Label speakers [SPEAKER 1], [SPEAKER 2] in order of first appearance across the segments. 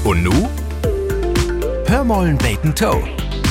[SPEAKER 1] Und nu? Hörmollen Bacon Toe.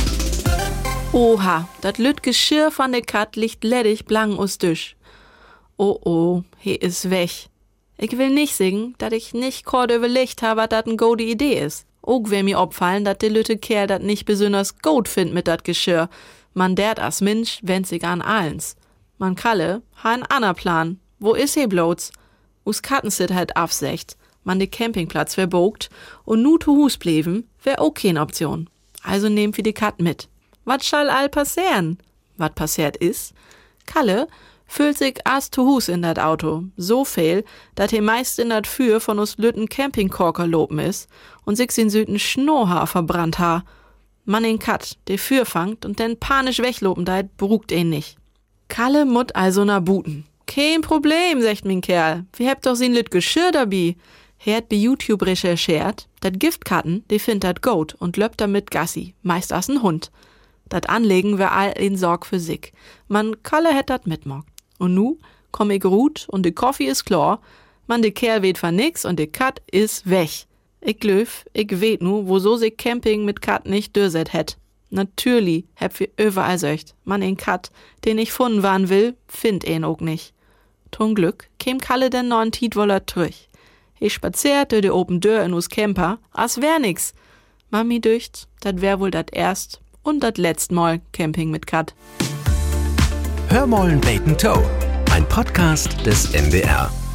[SPEAKER 2] Oha, dat lüt Geschirr von de Kat liegt ledig blang us Tisch. Oh, he is weg. Ich will nicht singen, dat ich nicht kort überlegt habe, dat n gute Idee is. Ook wär mir opfallen, dat de lütte Kerl dat nicht besonders gut find mit dat Geschirr. Man dert as Mensch wendt sich an allens. Man Kalle, ha en ander Plan. Wo is he bloß? Us Katten sit halt afsecht. Man de Campingplatz verbogt und nu zu Hus bleven, wär auch keine Option. Also nehmt wir die Kat mit. Wat schall all passieren? Wat passiert is? Kalle füllt sich as zu Hus in dat Auto. So viel, dat he meist in dat Für von us lütten Campingkorker lopen is und sich in Süden Schnurrhaar verbrannt ha. Man in Kat, de Für fangt und denn panisch weglopen deit, berugt ihn nicht. Kalle mut also na buten. Kein Problem, sagt min Kerl. Wir habt doch sin lüt Geschirr dabei. Er hat bei YouTube recherchiert, dat Giftkatten, die findet dat gut und löppt damit Gassi, meist as n Hund. Dat Anlegen wär all in Sorg für sich. Man Kalle hätt dat mitmogt. Und nu komm ich ruht und de Kaffee is klar. Man de Kerl weht von nix und de Kat is weg. Ich weet nu, wieso sich Camping mit Kat nicht dörset hätt. Natürlich heb wir überall söcht. Man en Kat, den ich funden waren will, find ihn auch nicht. Zum Glück käm Kalle denn noch n Tietwoller durch. Ich spazierte de open Dör in us Camper, as wär nix. Mami dücht, dat wär wohl dat erst und dat letzt Mal Camping mit Kat.
[SPEAKER 1] Hörmollen Bacon Toe, ein Podcast des NDR.